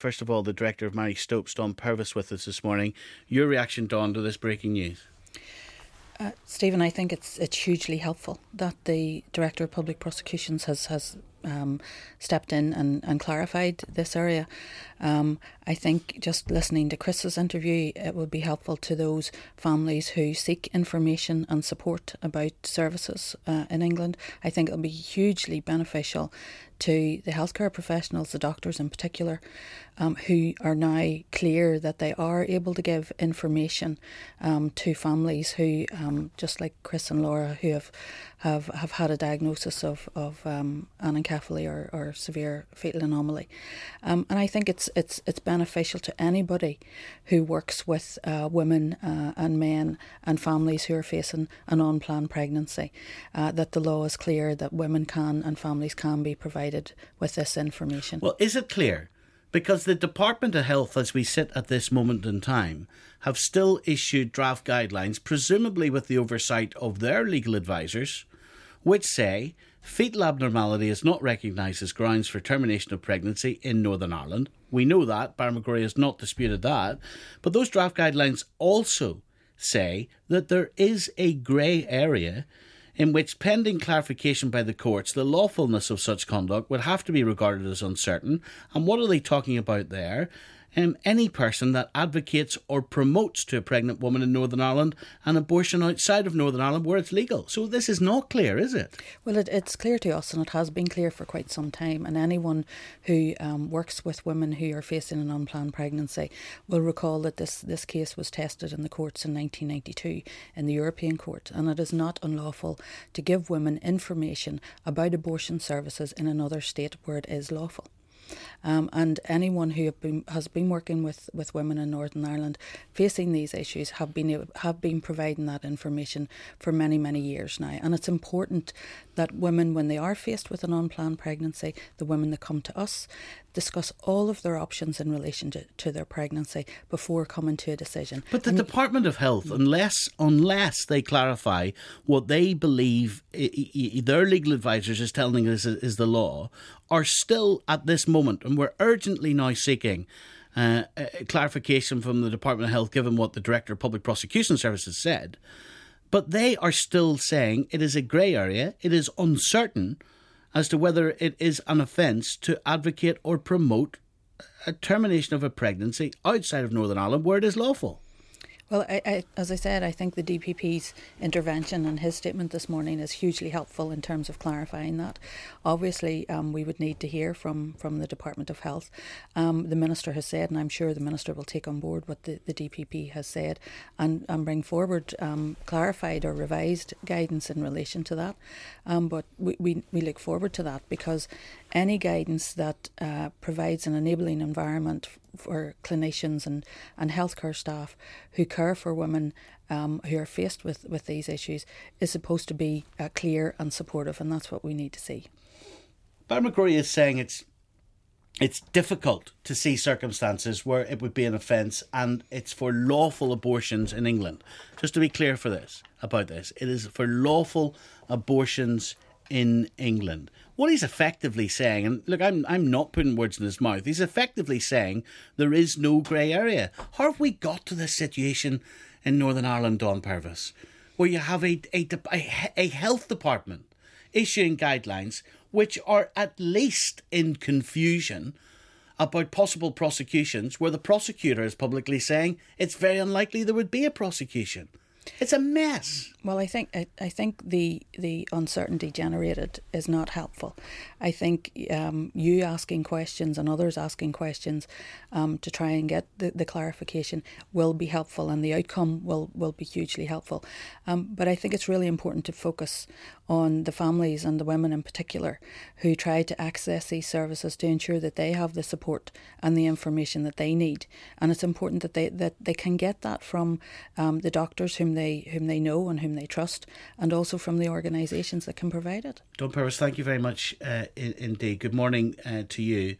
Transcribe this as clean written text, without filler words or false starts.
First of all, the director of Mary Stopes, Dawn Purvis, with us this morning. Your reaction, Dawn, to this breaking news? Stephen, I think it's hugely helpful that the Director of Public Prosecutions has stepped in and clarified this area. I think just listening to Chris's interview, it would be helpful to those families who seek information and support about services in England. I think it'll be hugely beneficial to the healthcare professionals, the doctors in particular, who are now clear that they are able to give information to families who, just like Chris and Laura, who have had a diagnosis of anencephaly or severe fetal anomaly. And I think it's beneficial to anybody who works with women and men and families who are facing an unplanned pregnancy, that the law is clear that women can and families can be provided with this information. Well, is it clear? Because the Department of Health, as we sit at this moment in time, have still issued draft guidelines, presumably with the oversight of their legal advisors, which say fetal abnormality is not recognised as grounds for termination of pregnancy in Northern Ireland. We know that. Barry McCrory has not disputed that. But those draft guidelines also say that there is a grey area in which, pending clarification by the courts, the lawfulness of such conduct would have to be regarded as uncertain. And what are they talking about there? Any person that advocates or promotes to a pregnant woman in Northern Ireland an abortion outside of Northern Ireland where it's legal. So this is not clear, is it? Well, it's clear to us, and it has been clear for quite some time. And anyone who works with women who are facing an unplanned pregnancy will recall that this case was tested in the courts in 1992 in the European Court. And it is not unlawful to give women information about abortion services in another state where it is lawful. And anyone who has been working with women in Northern Ireland facing these issues have been providing that information for many, many years now. And it's important that women, when they are faced with an unplanned pregnancy, the women that come to us, discuss all of their options in relation to their pregnancy before coming to a decision. But the Department of Health, unless they clarify what they believe their legal advisors is telling us is the law, are still at this moment, and we're urgently now seeking clarification from the Department of Health, given what the Director of Public Prosecution Services said. But they are still saying it is a grey area, it is uncertain as to whether it is an offence to advocate or promote a termination of a pregnancy outside of Northern Ireland where it is lawful. Well, as I said, I think the DPP's intervention and his statement this morning is hugely helpful in terms of clarifying that. Obviously, we would need to hear from the Department of Health. The Minister has said, and I'm sure the Minister will take on board what the DPP has said and bring forward clarified or revised guidance in relation to that. But we look forward to that, because any guidance that provides an enabling environment for clinicians and healthcare staff who care for women who are faced with these issues is supposed to be clear and supportive, and that's what we need to see. Barry McCrory is saying it's difficult to see circumstances where it would be an offence, and it's for lawful abortions in England. Just to be clear about this, it is for lawful abortions in England. What he's effectively saying, and look, I'm not putting words in his mouth, he's effectively saying there is no grey area. How have we got to this situation in Northern Ireland, Dawn Purvis, where you have a health department issuing guidelines which are at least in confusion about possible prosecutions, where the prosecutor is publicly saying it's very unlikely there would be a prosecution? It's a mess. Well, I think the uncertainty generated is not helpful. I think you asking questions and others asking questions to try and get the clarification will be helpful, and the outcome will be hugely helpful. But I think it's really important to focus on the families and the women in particular who try to access these services to ensure that they have the support and the information that they need. And it's important that they can get that from the doctors whom they know and whom they trust, and also from the organisations that can provide it. Dawn Purvis, thank you very much indeed. Good morning to you.